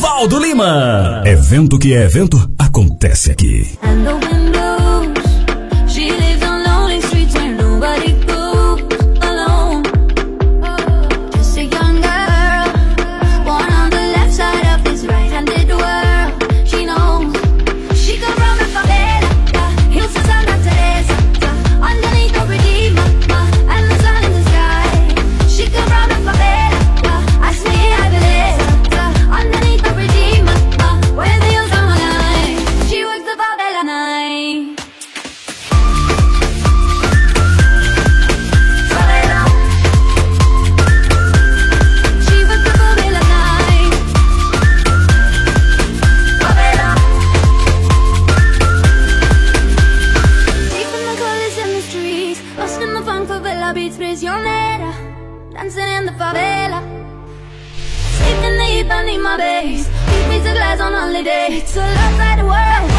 Valdo Lima. Evento que é evento, acontece aqui. And the wind blows. She lives on lonely streets where nobody goes alone. Just a young girl, born on the left side of this right-handed world. She knows she come from the favela, hills to Santa Teresa, underneath the Redeemer, and the sun in the sky. She come from the favela, I swear I believe, underneath the Redeemer, where the hills come alive. She works the favela night. Favela. She works the favela night. Favela. Deep in the colors in the streets, lost in the funk, favela beats, prisionera, dancing in the favela. Sleep in the heat, I need my base. Keep me to glass on holiday. To love side the world,